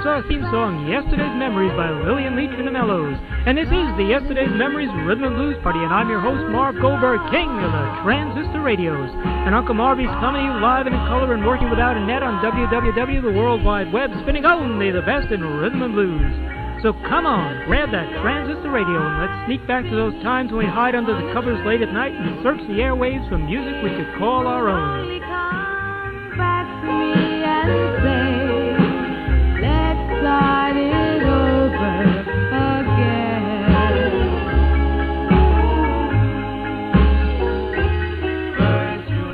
our theme song, Yesterday's Memories by Lillian Leach and the Mellows. And this is the Yesterday's Memories Rhythm and Blues Party, and I'm your host, Marv Goldberg, king of the transistor radios. And Uncle Marvy's coming to you live and in color and working without a net on WWW, the World Wide Web, spinning only the best in rhythm and blues. So come on, grab that transistor radio and let's sneak back to those times when we hide under the covers late at night and search the airwaves for music we could call our own. Come back to me and say, let's start it over again. First you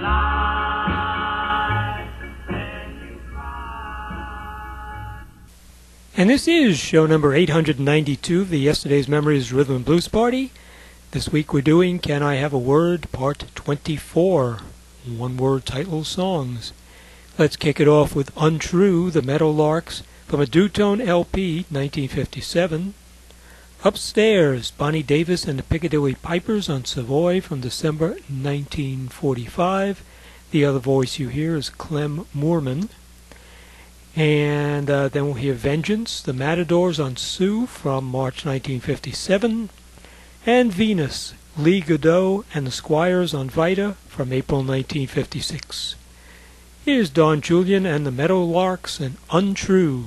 lie, then you cry. And this is show number 892 of the Yesterday's Memories Rhythm and Blues Party. This week we're doing Can I Have a Word, Part 24, one-word title songs. Let's kick it off with Untrue, the Meadowlarks, from a Dutone LP, 1957. Upstairs, Bonnie Davis and the Piccadilly Pipers on Savoy from December 1945. The other voice you hear is Clem Moorman. And then we'll hear Vengeance, the Matadors on Sue from March 1957. And Venus, Lee Godot and the Squires on Vita from April 1956. Here's Don Julian and the Meadowlarks and Untrue.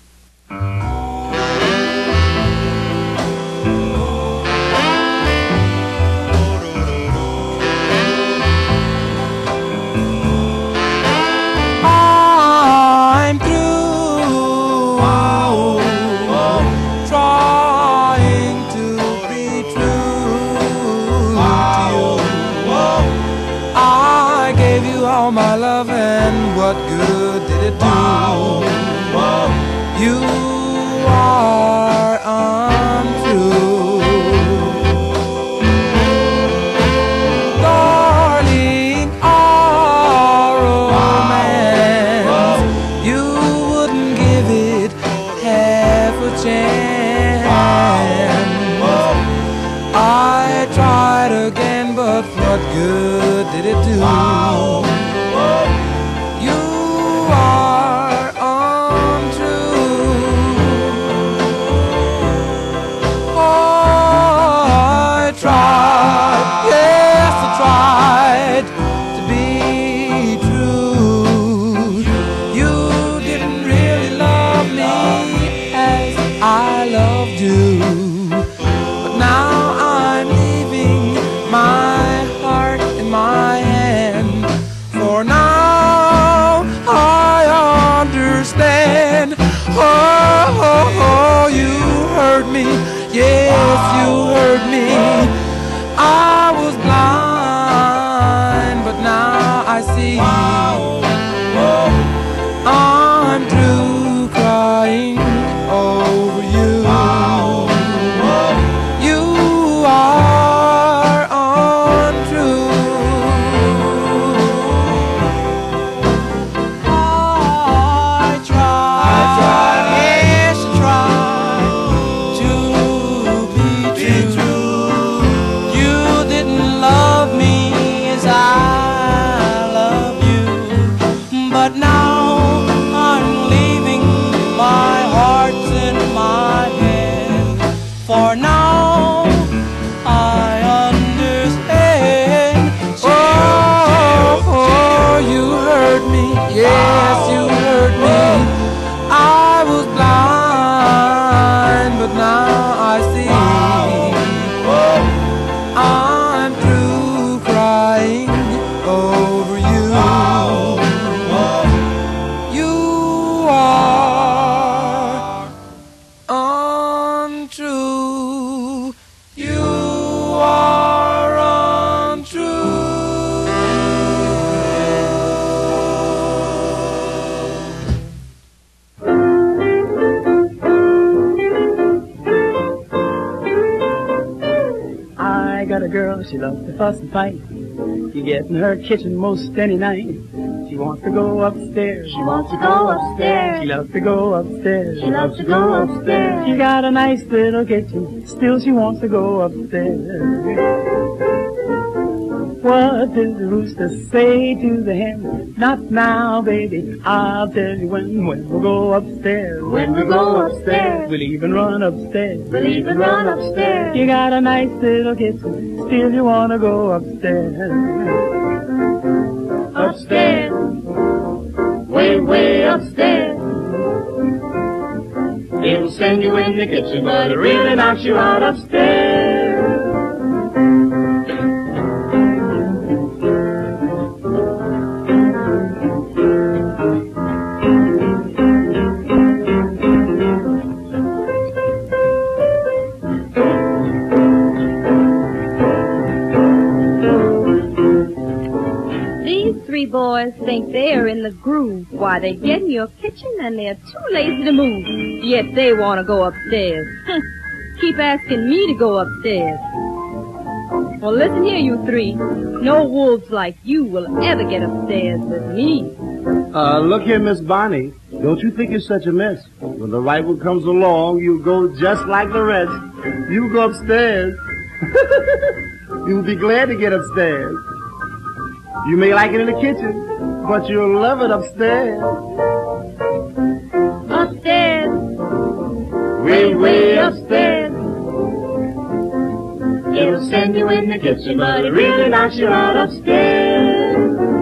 I'm through trying to be true to you. I gave you all my love, and what good did it do? You are untrue, darling. Our romance, you wouldn't give it half a chance. I tried again, but what good did it do? You are untrue. Oh, I tried, yes I tried to be true. You didn't really love me as I loved you. But now I'm leaving my heart in my hand. For now I understand. Oh, you hurt me. Yes, you hurt me. I was blind, but now I see. I'm through crying over you. You are untrue. I tried, yes I tried to be true. You didn't love me as I love you. But now I'm leaving, my heart's in my hand. For now I understand. Oh, you hurt me. Yes, you hurt me. I was blind, but now I see. I'm through crying over you. You are untrue. You are untrue. I got a girl, she loves to fuss and fight. You get in her kitchen most any night. She wants to go upstairs. She wants to go upstairs. She loves to go upstairs. She loves to go upstairs. She got a nice little kitchen, still she wants to go upstairs. What did the rooster say to the hen? Not now, baby, I'll tell you when we'll go upstairs. When we go upstairs, We'll even run upstairs. we'll even run upstairs. You got a nice little kitchen, still you wanna go upstairs. Upstairs, way, way upstairs. It'll send you in the kitchen, but it really knocks you out upstairs. These three boys think they are in the groove. Why, they get in your kitchen and they're too lazy to move. Yet they want to go upstairs. Keep asking me to go upstairs. Well, listen here, you three. No wolves like you will ever get upstairs with me. Look here, Miss Bonnie. Don't you think it's such a mess? When the right one comes along, you go just like the rest. You go upstairs. You'll be glad to get upstairs. You may like it in the kitchen, but you'll love it upstairs. Upstairs, Way, way upstairs. It'll send you in the kitchen, but it really knocks you out upstairs.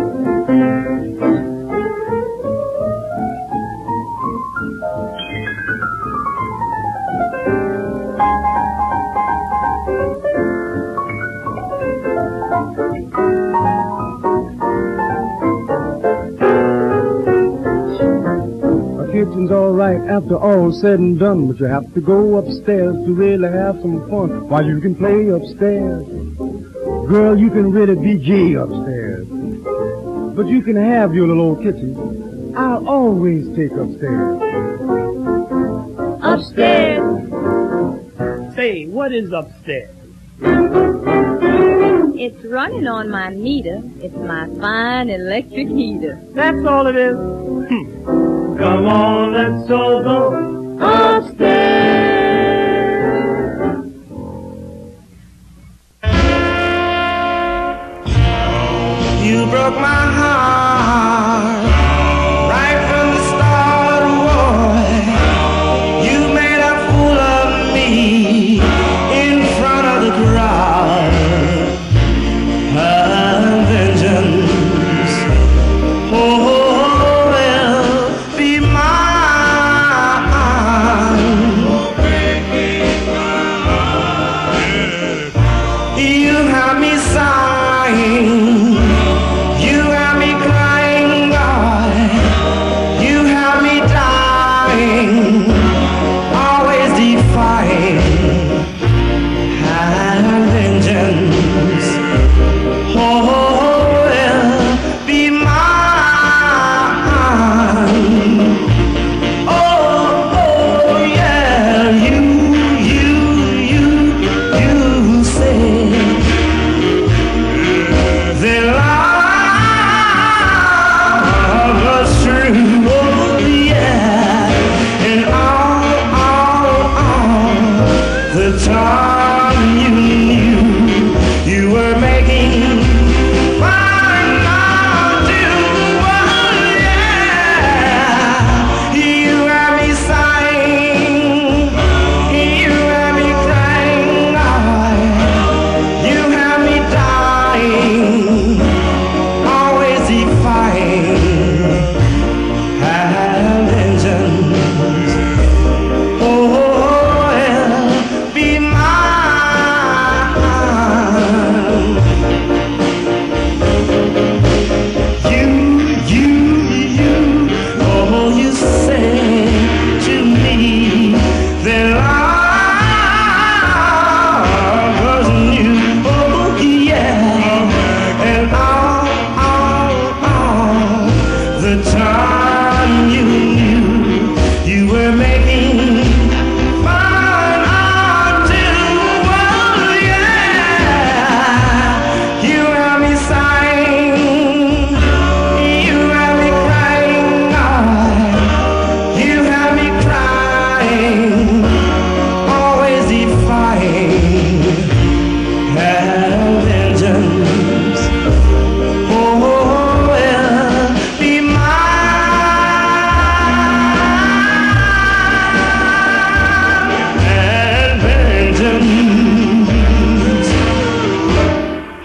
A kitchen's all right after all said and done, but you have to go upstairs to really have some fun while you can play upstairs. Girl, you can really be gay upstairs. But you can have your little old kitchen. I'll always take upstairs. Upstairs, Say, what is upstairs? it's running on my meter. It's my fine electric heater. That's all it is. Come on, let's all go. upstairs. You broke my heart right from the start, boy. You made a fool of me in front of the crowd. Vengeance, oh, will be mine. You have me sighing. You have me crying.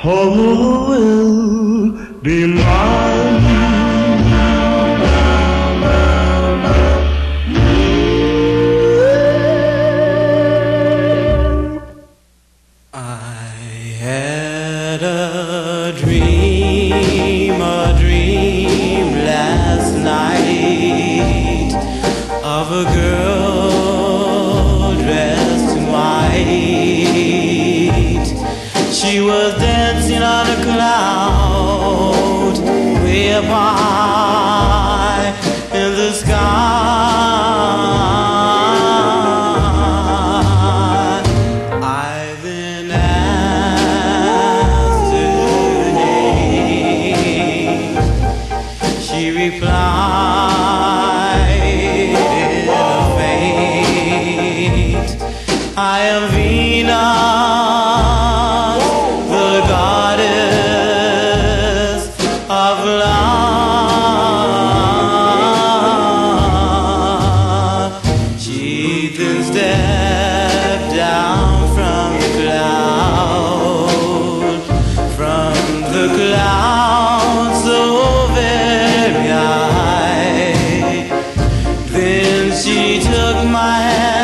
Oh, will be mine. Of a girl dressed in white. She was dancing on a cloud way up high in the sky. I then asked her name. She replied, I am Venus, the goddess of love. She then stepped down from the cloud so very high. Then she took my hand,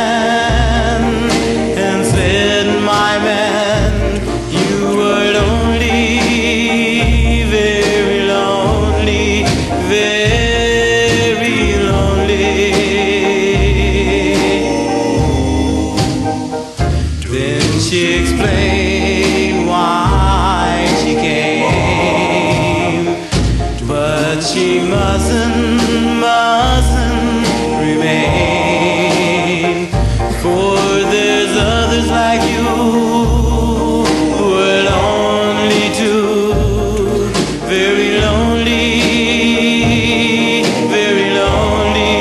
she explained why she came, but she mustn't remain, for there's others like you who are lonely too, very lonely, very lonely,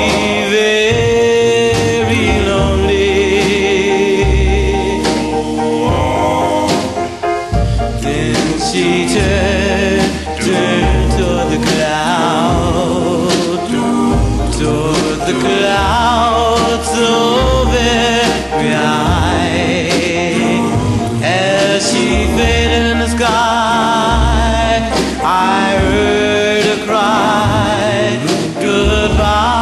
very lonely. She turned toward the clouds so very high. As she faded in the sky, I heard her cry, goodbye.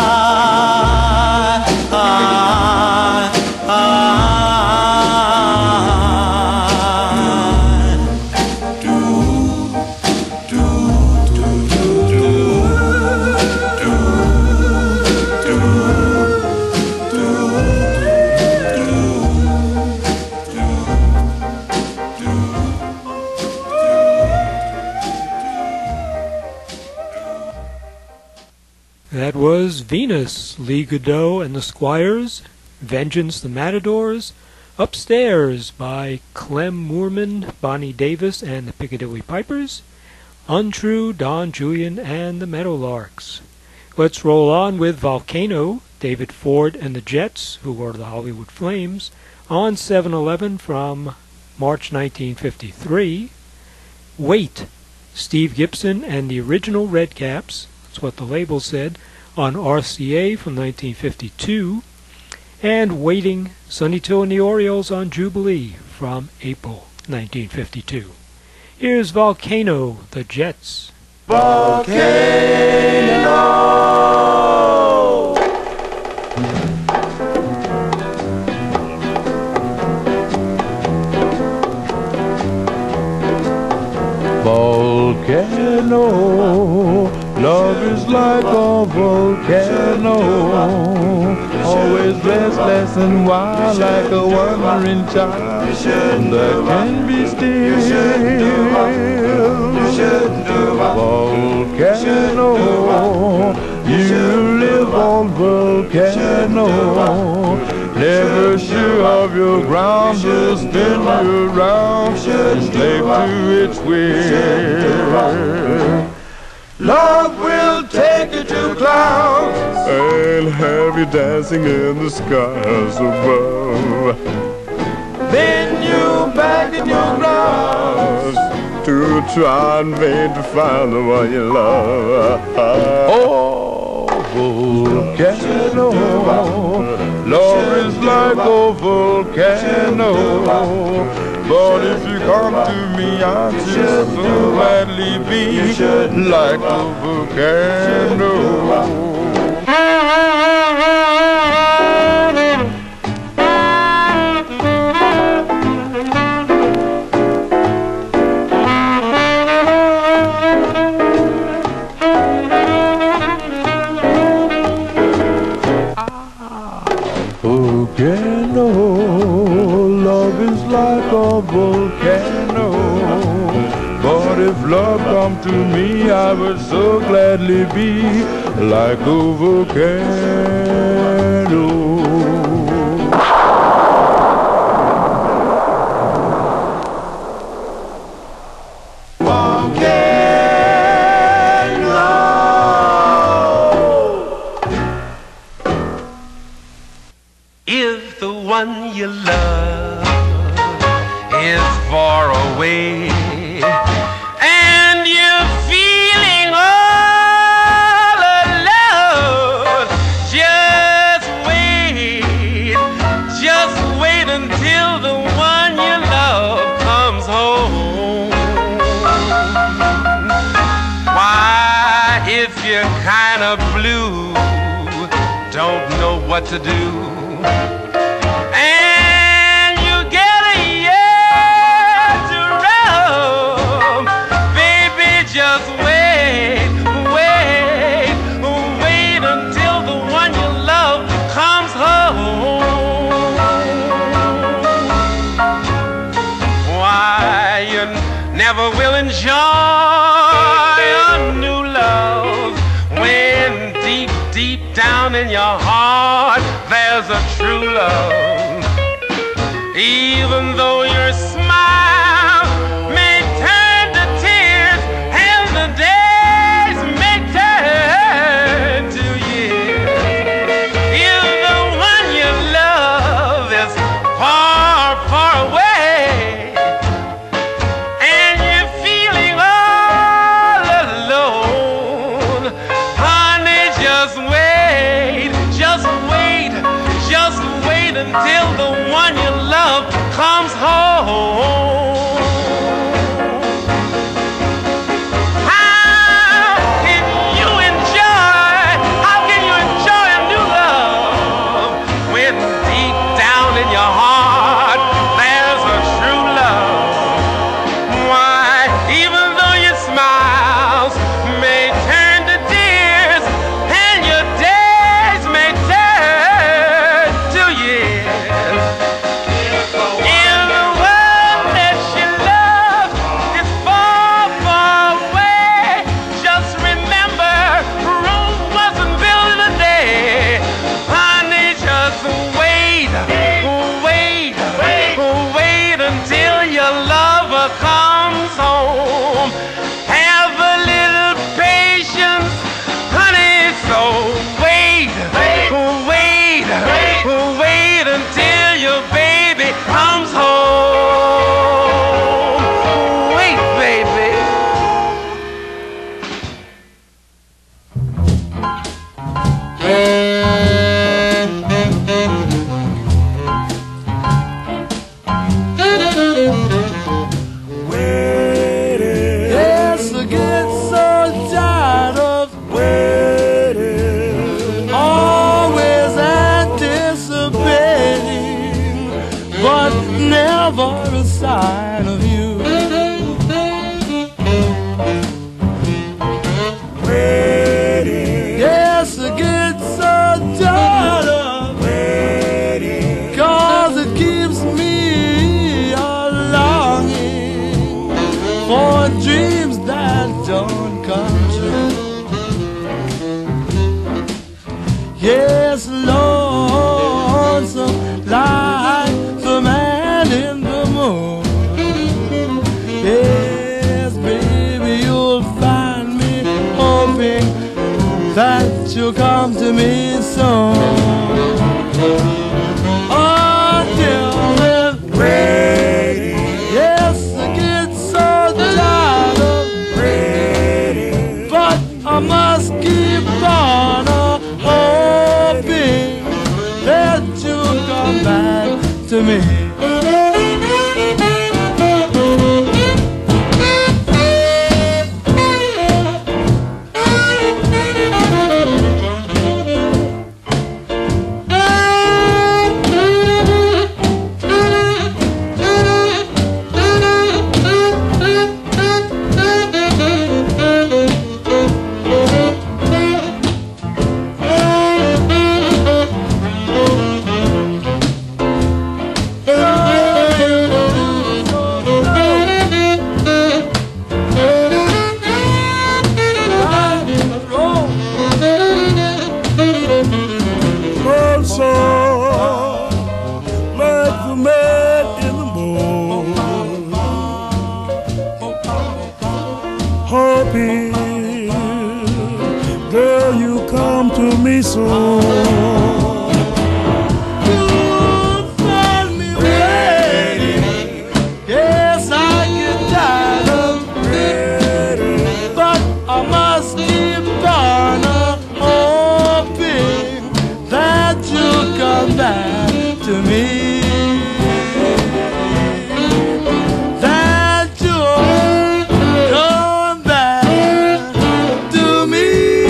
That was Venus, Lee Godot and the Squires, Vengeance the Matadors, Upstairs by Clem Moorman, Bonnie Davis and the Piccadilly Pipers, Untrue, Don Julian and the Meadowlarks. Let's roll on with Volcano, David Ford and the Jets, who were the Hollywood Flames, on 7/11 from March 1953. Wait, Steve Gibson and the Original Redcaps, that's what the label said, on RCA from 1952, and Waiting, Sonny Till and the Orioles on Jubilee from April 1952. Here's Volcano, the Jets. Volcano! Volcano, love is like a volcano, always restless and wild like a wandering child that can be still. Volcano, you live on volcano, never sure of your ground, will spin you around, slave to its will. Love will take you to clouds and have you dancing in the skies above. Then you back in your grounds to try in vain to find the one you love. Oh, volcano, love is like a volcano, But if you come to me, I'll just so gladly be like a volcano. Volcano, love is like a volcano. But if love come to me, I would so gladly be like a volcano. If the one you love is far away and you're feeling all alone, just wait until the one you love comes home. Why, if you're kind of blue, don't know what to do, and you get a year to roam, baby, just wait until the one you love comes home. Why, you never will enjoy a new love when deep down in your heart there's a true love. Even though your smile may turn to tears and the days may turn to years, if the one you love is far, far away and you're feeling all alone, honey, just wait until the one you love comes home. How can you enjoy a new love when deep down in your heart there's a true love? Why, even though your smiles may turn to tears and your days may turn to years, if the one that you love is far, far away, just remember Rome wasn't built in a day. Honey, just wait until your lover comes home. Have a little patience, honey, so wait until your baby comes home. Wait, baby. Yes, I get so tired of waiting, always anticipating, but never a sign of you. Yes, I get so tired of waiting, 'cause it keeps me a longing for dreams that don't come true. Yes, lonesome like the man in the moon. Yes, baby, you'll find me hoping that you'll come to me soon. Until then, waiting. Yes, I get so tired of waiting, but I must keep on hoping that you'll come back to me. feel. Girl, you come to me soon. You find me waiting. Yes, I get tired of waiting, but I must keep on hoping that you'll come back to me. That you'll come back to me.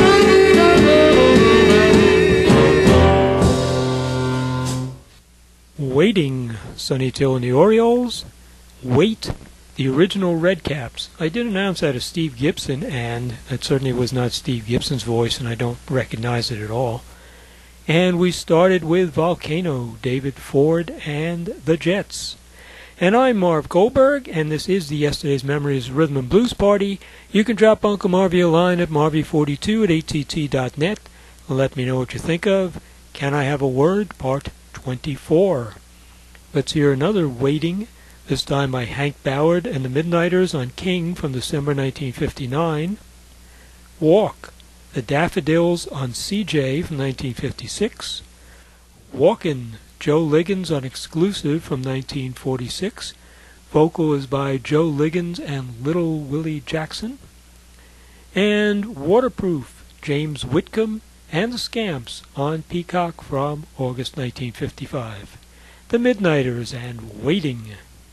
Waiting, Sonny Till and the Orioles. Wait, the original Redcaps. I did announce that as Steve Gibson, and it certainly was not Steve Gibson's voice, and I don't recognize it at all. And we started with Volcano, David Ford, and the Jets. And I'm Marv Goldberg, and this is the Yesterday's Memories Rhythm and Blues Party. You can drop Uncle Marvy a line at marvy42@att.net and let me know what you think of Can I Have a Word, Part 24. Let's hear another Waiting, this time by Hank Ballard and the Midnighters on King from December 1959. Walk, the Daffodils on CJ from 1956. Walkin', Joe Liggins on Exclusive from 1946. Vocal is by Joe Liggins and Little Willie Jackson. And Waterproof, James Whitcomb and the Scamps on Peacock from August 1955. The Midnighters and Waiting.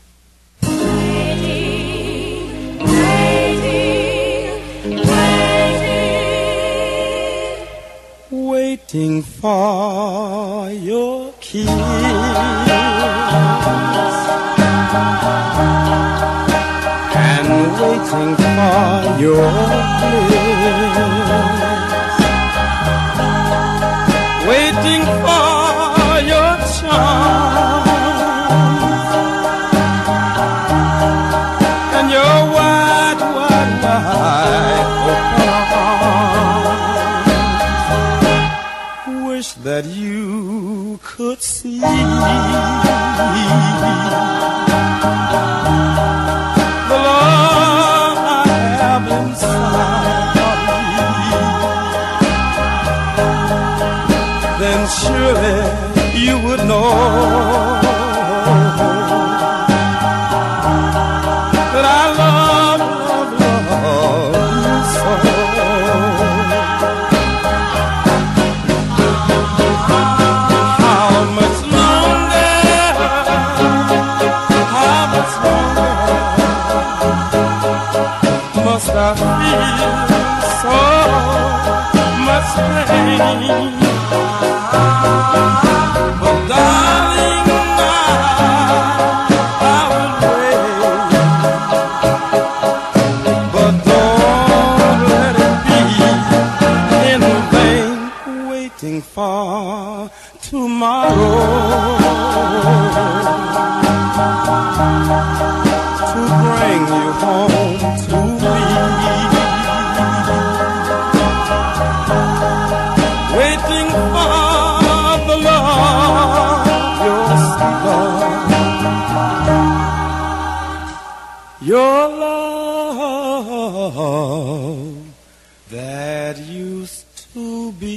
Waiting for your kiss and waiting for your bliss, waiting for your charm and your wide, wide, wide open arms. Wish that you could see the love I have inside of me. Then surely you would know that I love, love, love you so. How much longer must I feel so much pain? But darling, I will wait. But don't let it be in vain, waiting for tomorrow to bring you home to me. Waiting for the love, your love that used to be.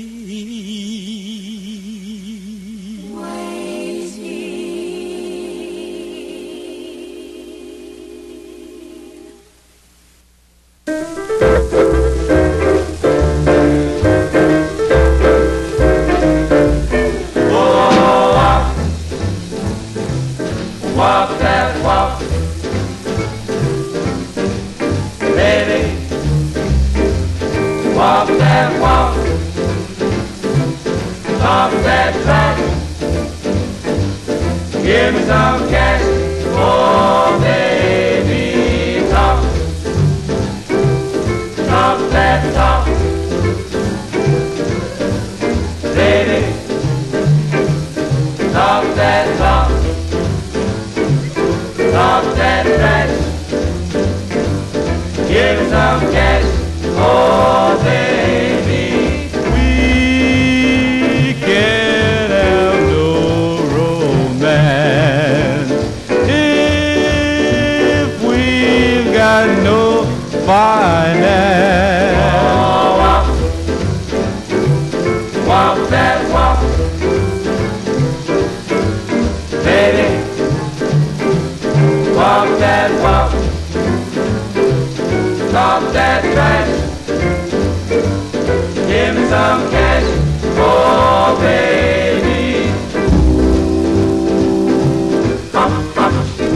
Walk that walk, baby. Walk that walk, off that track. Give me some cash, oh baby, talk. Talk that talk, baby. Talk that talk. Talk that trash, give some cash, oh baby. We can't have no romance if we've got no finance. lost that track. Give me some cash, oh baby. Bop, bop.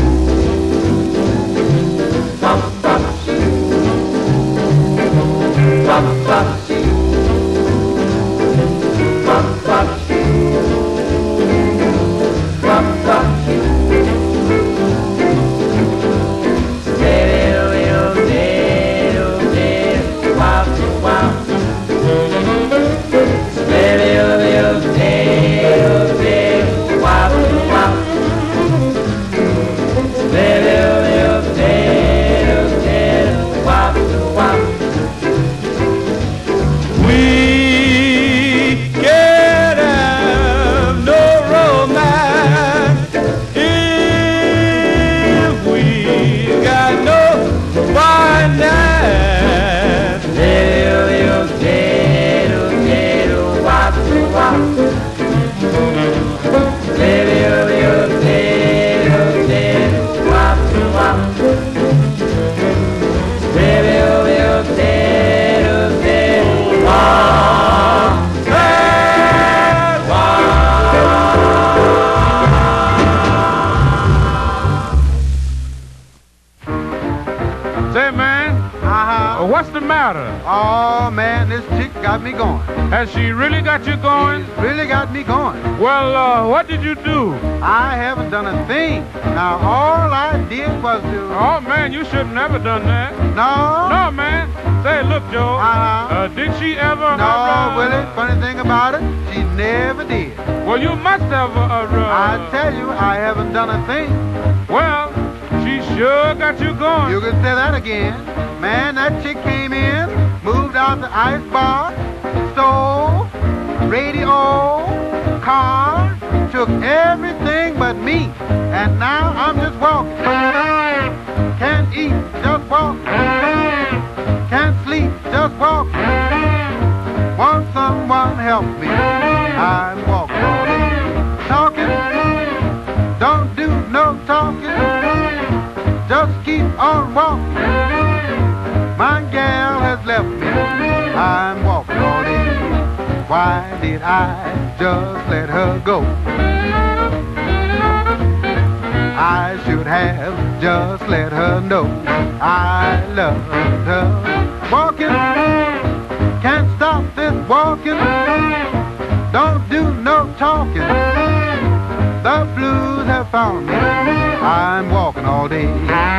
Bop, bop. Bop, bop. Bop, bop. Bop, bop. Oh, man, this chick got me going. Has she really got you going? She's really got me going. Well, what did you do? I haven't done a thing. Now, all I did was to... Oh, man, you should never done that. No? No, man. Say, look, Joe. Did she ever... No, Willie, funny thing about it, she never did. Well, you must have... I tell you, I haven't done a thing. Well, she sure got you going. You can say that again. Man, that chick came in, moved out the ice bar, stove, radio, car, took everything but me. And now I'm just walking. Can't eat, just walking. Can't sleep, just walking. Want someone help me? I'm walking all day. Talking, don't do no talking. Just keep on walking. My gal has left me, I'm walking all day. Why did I just let her go? I should have just let her know I loved her. Walking, can't stop this walking. Don't do no talking. The blues have found me, I'm walking all day.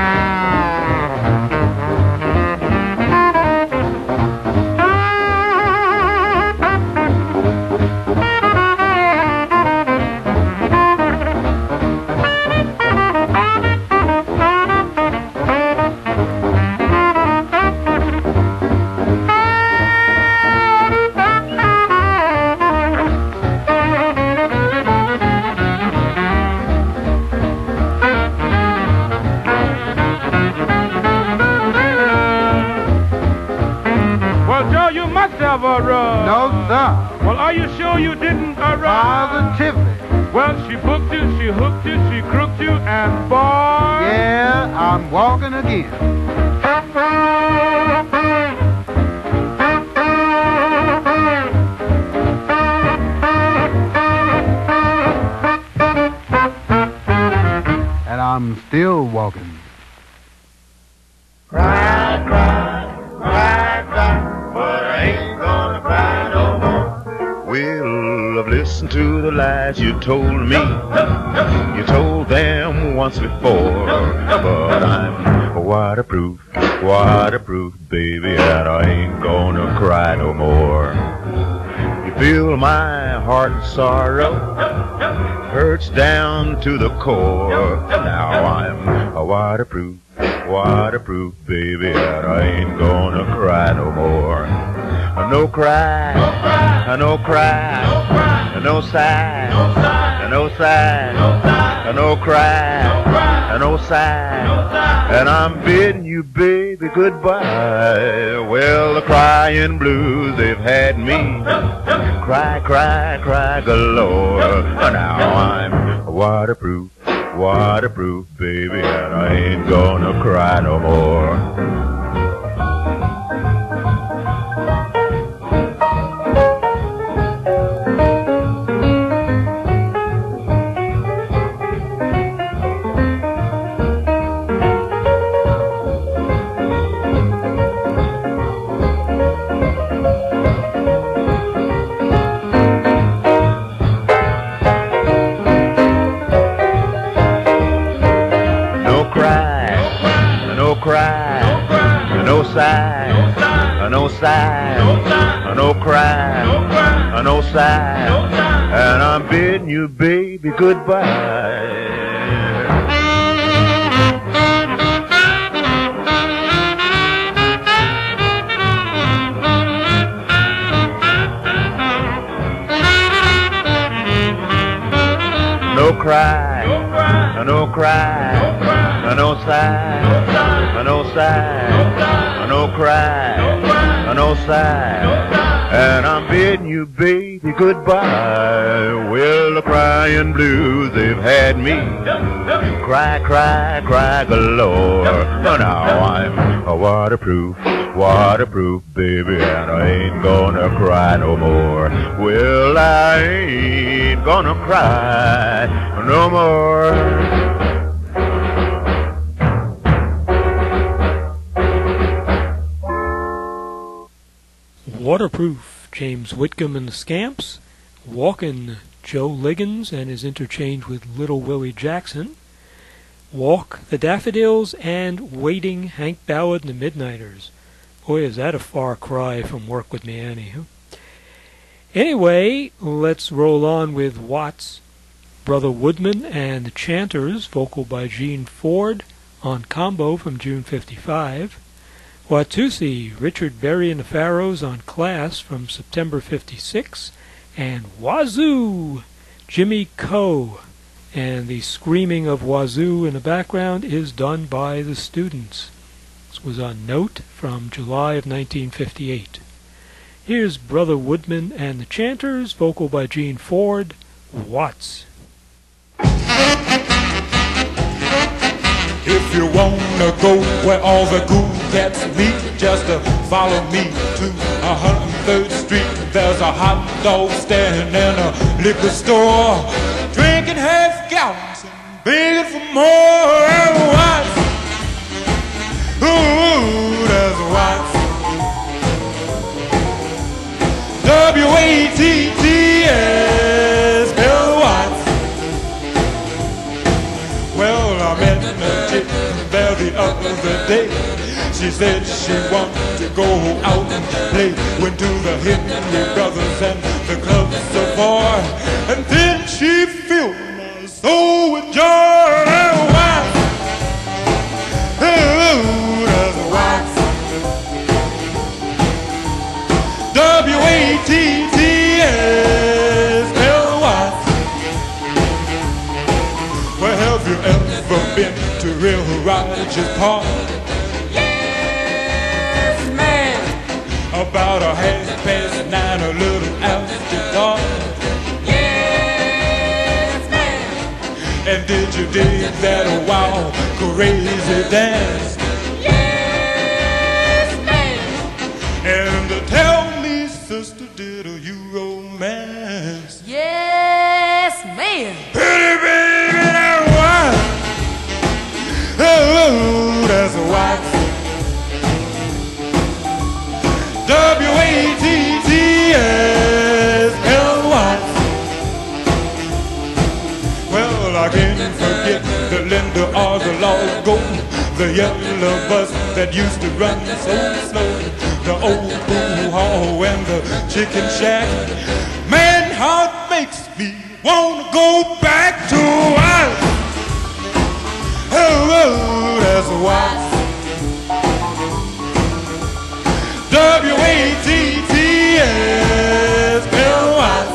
No, sir. Well, are you sure you didn't Positively. Well, she booked you, she hooked you, she crooked you, and boy... Yeah, I'm walking again. And I'm still walking. Cry, cry, cry, cry, but I ain't gonna cry no more. Well, I've listened to the lies you told me. You told them once before, but I'm waterproof, baby, and I ain't gonna cry no more. You fill my heart with sorrow, hurts down to the core. Now I'm waterproof, baby, and I ain't gonna cry no more. No cry, no cry, no sigh, no sigh, no cry, no sigh, and I'm bidding you, baby, goodbye. Well, the crying blues, they've had me. Cry, cry, cry galore. Now I'm waterproof, baby, and I ain't gonna cry no more. cry, no sigh, no sigh, no cry, no sigh, and I'm bidding you, baby, goodbye. No cry, no cry, no sigh, no sigh, no cry, no sigh, and I'm bidding you, baby, goodbye. Well, the crying blues, they've had me. Cry, cry, cry galore. But now I'm a waterproof, waterproof, baby, and I ain't gonna cry no more. Well, I ain't gonna cry no more. Waterproof, James Whitcomb and the Scamps. Walkin', Joe Liggins and his interchange with Little Willie Jackson. Walk, the Daffodils, and Waiting, Hank Ballard and the Midnighters. Boy, is that a far cry from Work With Me, Annie. Huh? Anyway, let's roll on with Watts, Brother Woodman and the Chanters, vocal by Gene Ford, on combo from June 55. Watusi, Richard Berry and the Pharaohs on Class from September 56. And Wazoo, Jimmy Coe. And the screaming of Wazoo in the background is done by the Students. This was on Note from July of 1958. Here's Brother Woodman and the Chanters, vocal by Gene Ford, Watts. If you wanna go where all the cool cats meet, just follow me to 103rd Street. There's a hot dog stand and a liquor store, drinking half gallons and begging for more. And Watts, ooh, there's Watts. W-A-T-T-S, Bill Watts. Well, I met a chick there the other day. She said she wanted to go out and play. Went to the Henry Brothers and the Club Savoy, and then she filled my soul with joy. And Watts, ooh, there's Watts. W-A-T-T-S, Bill Watts. Well, have you ever been to Real Rogers Park? Yes, man. About 9:30, a little after dark. Yes, man. And did you dig that wild, crazy dance? Yes, man. And tell me, sister, did you romance? Yes, man. Pretty baby, that Watts. Oh, that's Watts. W-A-T-T-S, L Watts. Well, I can't forget the Linda or the Largo, the yellow bus that used to run so slow, the old pool hall and the chicken shack. Man, how it makes me wanna go back to Watts. Oh, that's Watts. W-A-T-T-S, Bill Watts.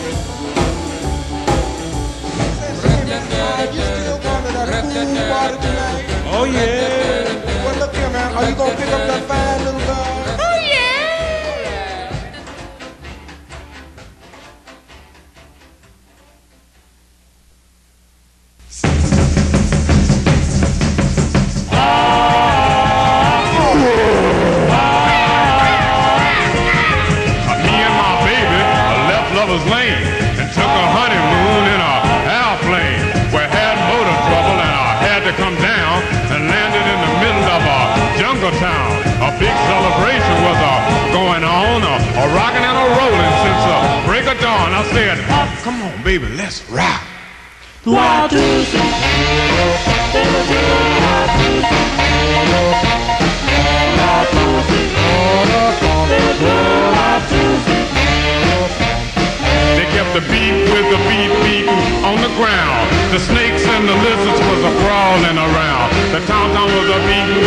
Oh yeah. Well, look here, man. Are you gonna pick up that fine little girl? Oh yeah. Me and my baby left Lover's Lane and took a honeymoon in a airplane. We had motor trouble and I had to come down and landed in the middle of a jungle town. A big celebration was going on, a rocking and a rolling since the break of dawn. I said, oh, come on, baby, let's rock. Watusi.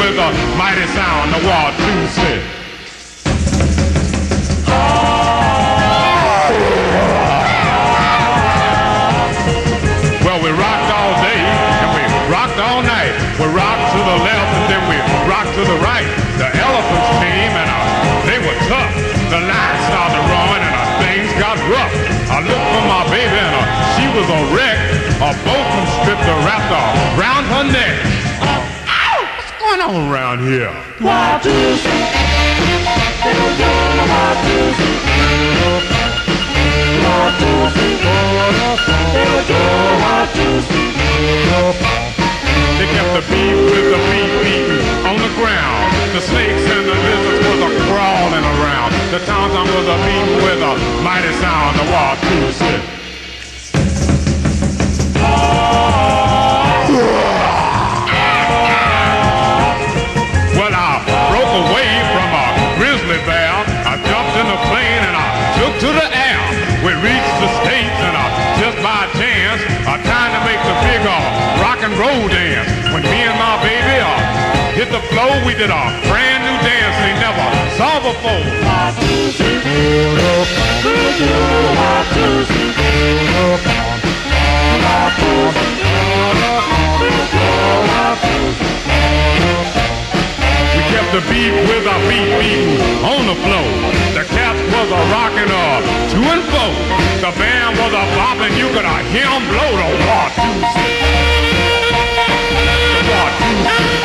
with a mighty sound, the Watusi. Well, we rocked all day and we rocked all night. We rocked to the left and then we rocked to the right. The elephants came and they were tough. The lions started roaring and things got rough. I looked for my baby and she was a wreck. A boatman stripped the raptor round her neck. Ow! What's going on around here? Watusi. They were doing a Watusi. Watusi. They were doing a Watusi. They kept the beef with the beef beating on the ground. The snakes and the lizards was a crawling around. The Townsend was a beating with a mighty sound, the Watusi. Well, I broke away from a grizzly bear. I jumped in a plane and I took to the air. We reached the States and just by chance, trying to make the big rock and roll dance. When me and my baby hit the floor, we did a brand new dance they never saw before. We kept the beat with a beat beating on the floor. The cats was a rocking to and fro. The band was a bopping, you could hear them blow the Watusi. The Watusi.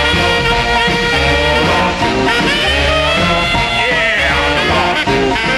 Yeah, the Watusi.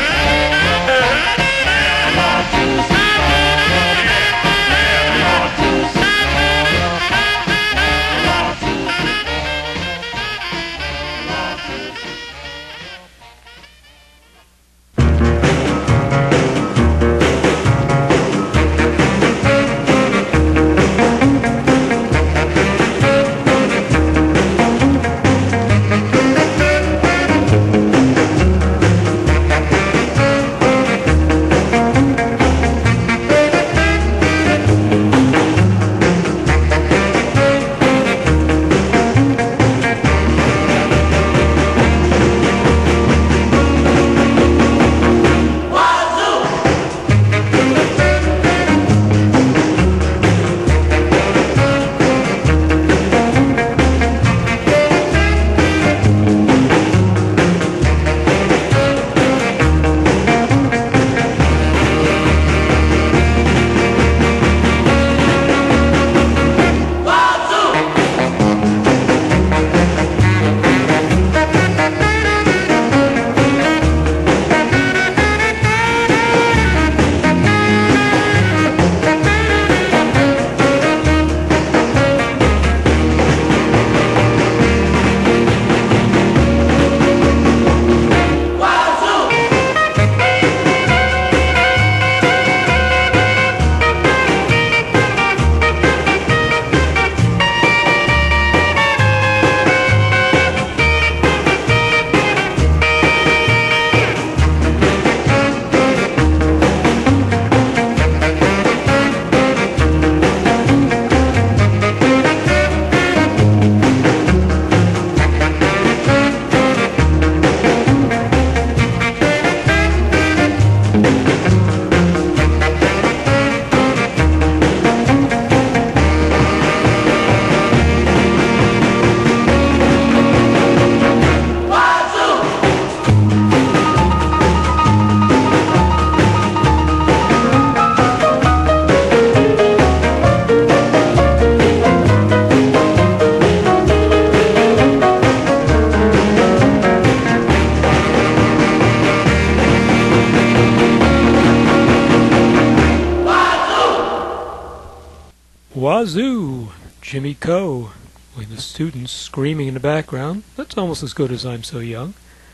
Wazoo, Jimmy Coe, with the students screaming in the background. That's almost as good as I'm So Young.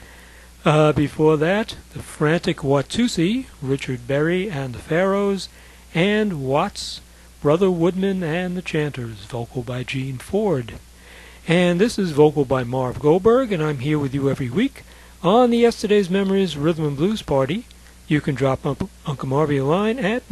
Before that, the Frantic Watusi, Richard Berry and the Pharaohs, and Watts, Brother Woodman and the Chanters, vocal by Gene Ford. And this is vocal by Marv Goldberg, and I'm here with you every week on the Yesterday's Memories Rhythm and Blues Party. You can drop Uncle Marvy a line at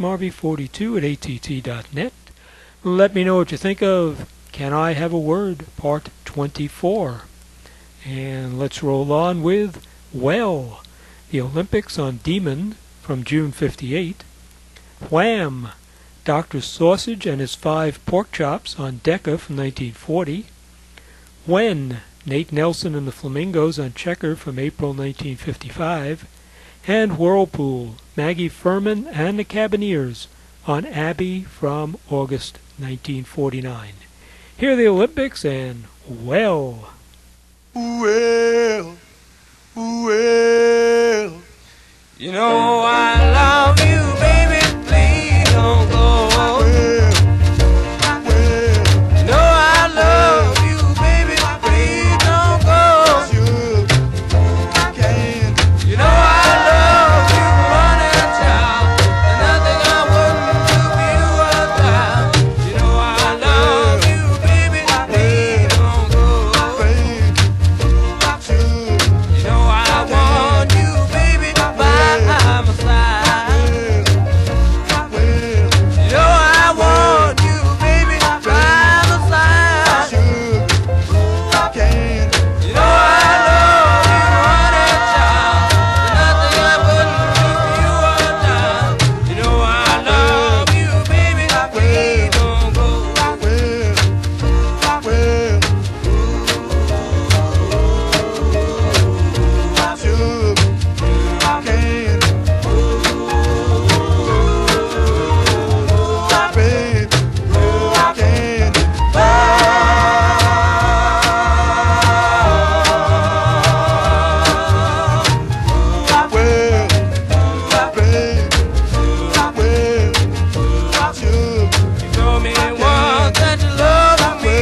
marvy42@att.net. Let me know what you think of Can I Have a Word, Part 20. 24. And let's roll on with Well, the Olympics on Demon from June 58. Wham! Dr. Sausage and His 5 Pork Chops on Decca from 1940. When? Nate Nelson and the Flamingos on Checker from April 1955. And Whirlpool, Maggie Furman and the Cabineers on Abbey from August 1949. Here are the Olympics and Well. Well, well, you know I love you, baby, please don't go. You know I love you, baby, please don't go. You know I love you, running child, and nothing I wouldn't do for you without. You know I love you, baby, please don't go. You know I want you, baby, by my side. You know I want you, baby, by my side. You know I love you, honey child, and nothing I wouldn't do for you without. You know I love you, baby, please don't go. You told me once that you loved me.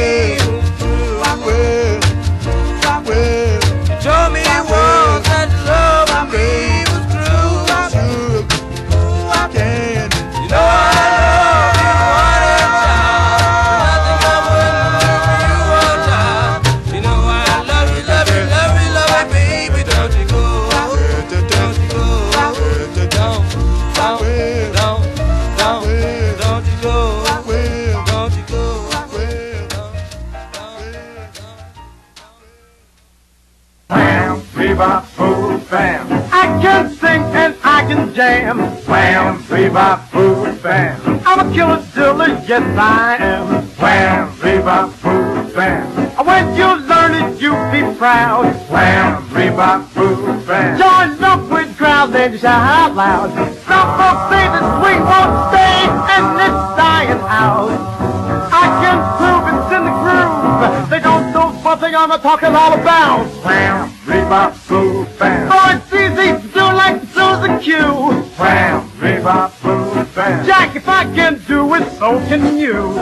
You told me once that you loved me was true. You know I love you, honey child. Nothing I wouldn't do for you, oh child. You know I love you, love you, love you, love you, baby. Don't you go, don't you go, don't you go, don't you go, don't you go. Wham, bebop, boo, bam. I can sing and I can jam. Wham, bebop, boo, bam. I'm a killer diller, yes I am. Wham, bebop, boo, bam. When you learn it, you be proud. Wham, bebop, boo, bam. Join up with crowd and shout out loud. Some folks say that we won't stay and it's dying out. I can prove it's in the groove. They don't know what thing I'm talking all about. Wham, bebop, boo, bam. Oh, it's easy to do like Susan Q. Wham, bebop, boo, bam. Jack, if I can do it, so can you.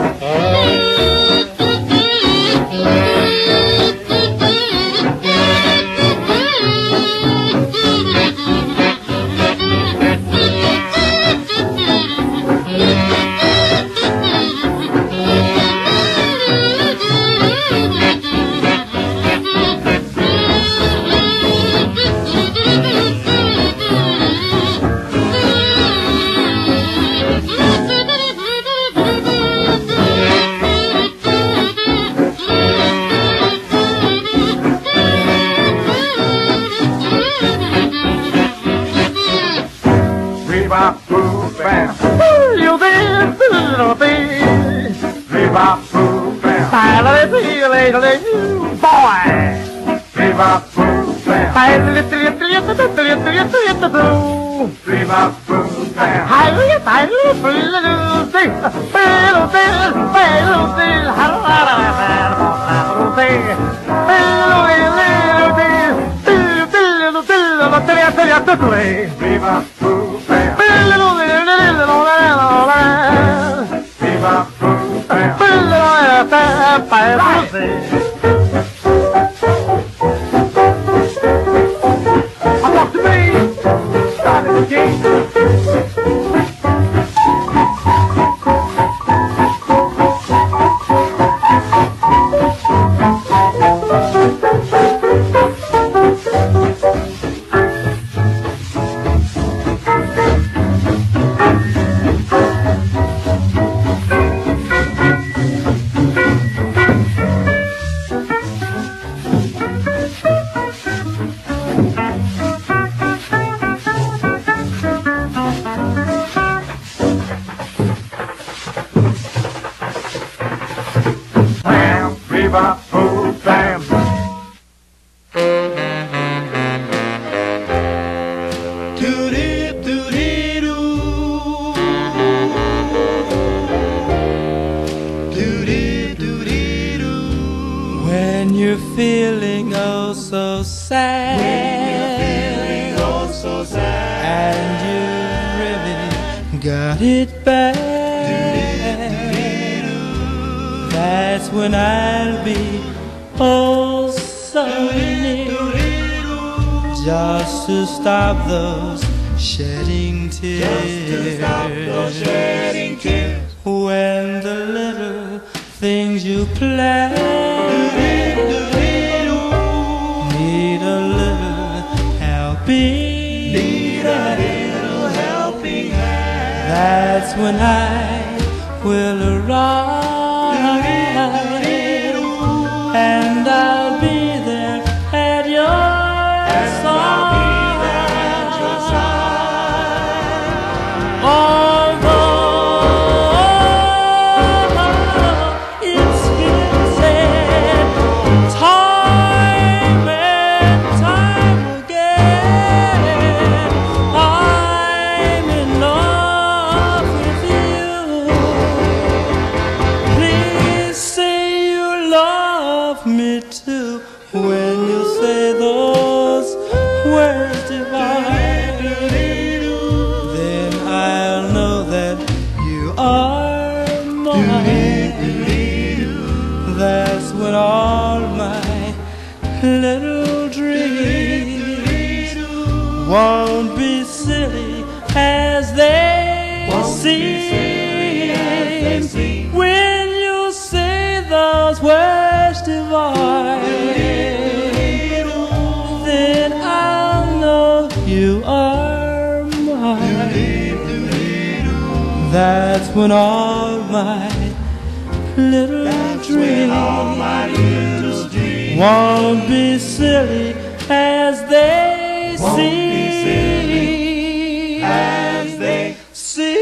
Bebop, boo, bam. You did, little bit. Bebop, boo, bam. Boy. Bebop, boo, bam. Bebop, boo, bam. Bebop, boo, bam. Bebop, boo, bam. Talk to me. Start it again. so sad, so sad, and you really got it bad, that's when I'll be oh so near, just to stop those shedding tears, when the little things you plan need a little helping hand. That's when I will arrive, and I'll be there at your side. Won't be silly as they seem when you say those words divine. Then I'll know you are mine. That's when all my little dreams won't be silly as they seem. As they see.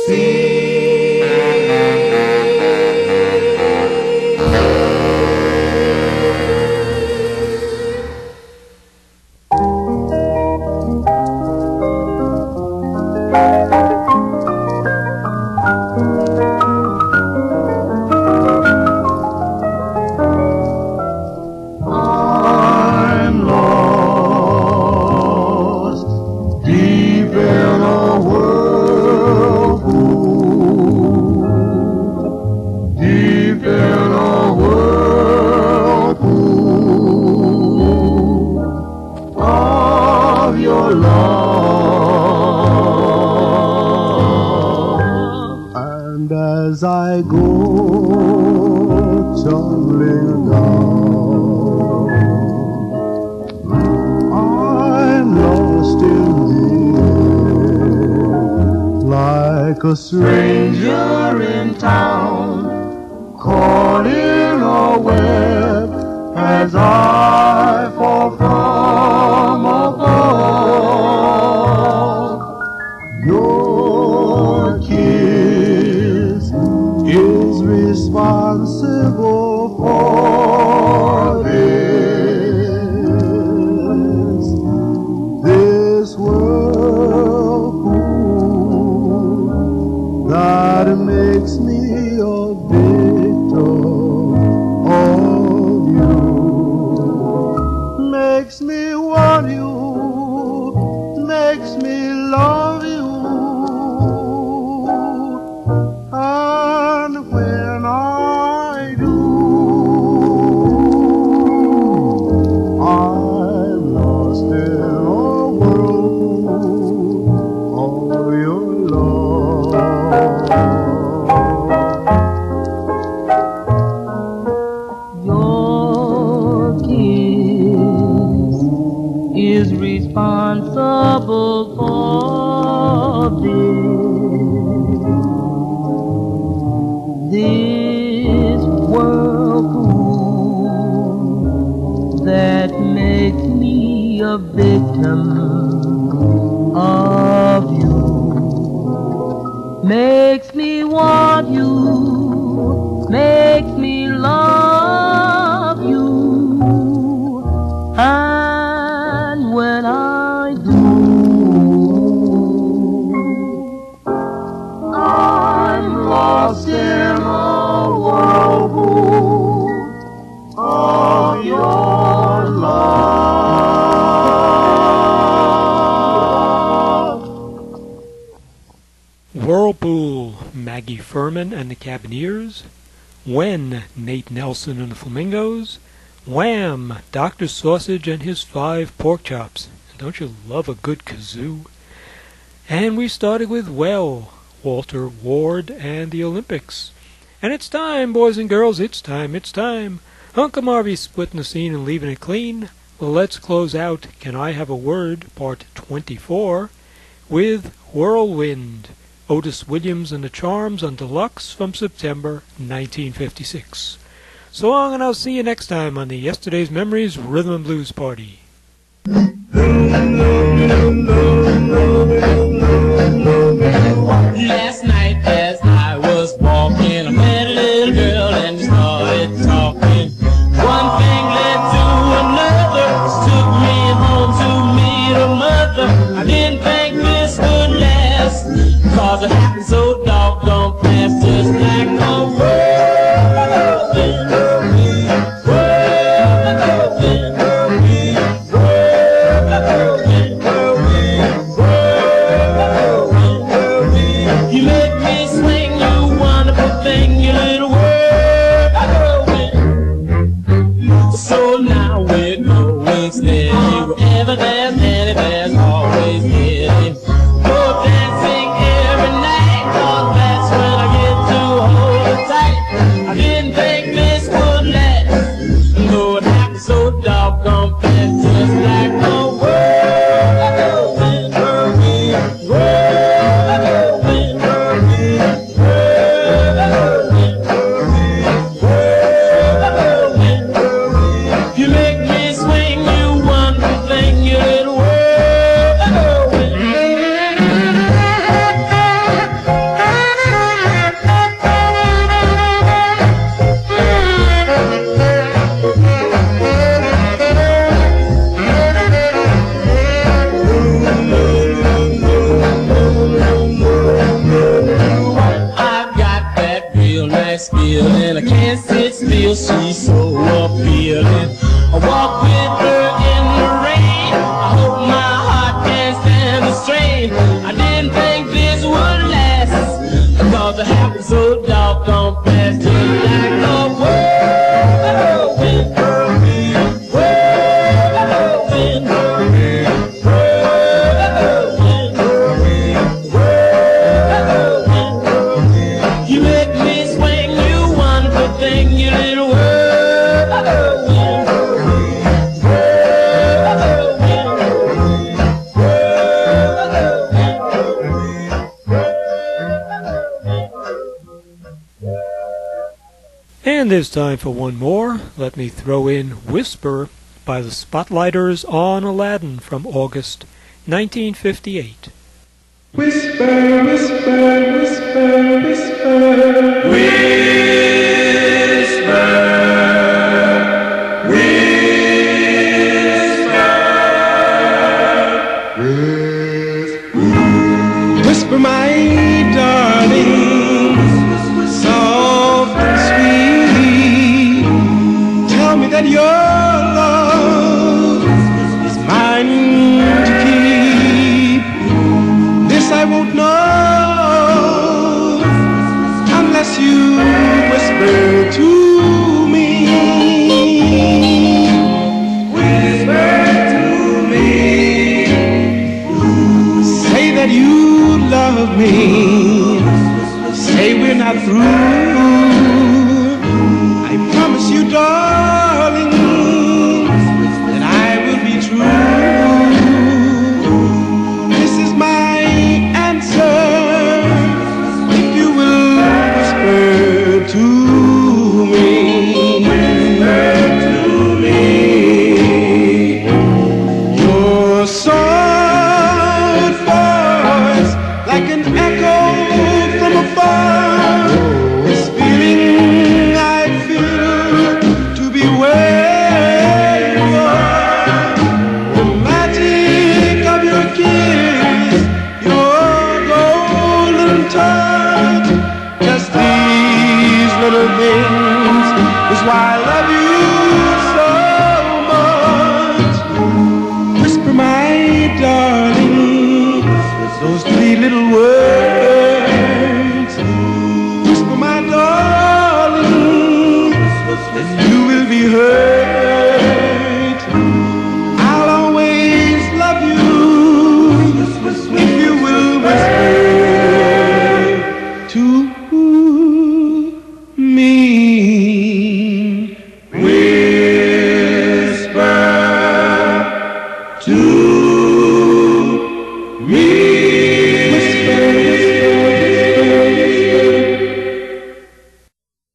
As I go tumbling down, I'm lost in the air, like a stranger in town, caught in a web as I fall from above. Your kiss is responsible for this whirlpool that makes me a victim of you, makes me want you, makes me love you. And when I do, I'm lost in a whirlpool of your love. Your kiss is responsible for this whirlpool that makes me a victim of you, makes me want you, makes me love you, and when I do, I'm lost in a whirlpool of your love. Furman and the Cabineers, When, Nate Nelson and the Flamingos, Wham, Dr. Sausage and his 5 pork chops. Don't you love a good kazoo? And we started with Well, Walter Ward and the Olympics. And it's time, boys and girls, it's time. Uncle Marvy's splitting the scene and leaving it clean. Well, let's close out Can I Have a Word, Part 24, with Whirlwind, Otis Williams and the Charms on Deluxe from September 1956. So long, and I'll see you next time on the Yesterday's Memories Rhythm and Blues Party. Last night as I was walking, I met a little girl and we started talking. One thing led to another, took me home to meet her mother. I didn't think this would last, cause it happened so doggone fast, just like a whirlwind. You make me swing, you wonderful thing, you little whirlwind. So now we're going steady, wherever there's any, there's always getting. Go dancing every night, cause that's when I get to hold her tight. I didn't think this would last, though it happened so doggone fast, just like a whirlwind, whirlwind. You make me swing, you wonderful thing, you little whirlwind. I've got that real nice feeling, I can't sit still, she's so appealing. I walk with her in the rain, I hope my heart can stand the strain. I didn't think this would last, cause it happened so doggone fast, just like a whirlwind, whirlwind, whirlwind, whirlwind. You make me swing, you wonderful thing, you little whirlwind. And there's time for one more. Let me throw in Whisper by the Spotlighters on Aladdin from August 1958. Whisper, whisper, whisper, whisper, whisper, whisper, my darling, soft and sweet. Tell me that your love is mine to keep. This I won't know unless you whisper We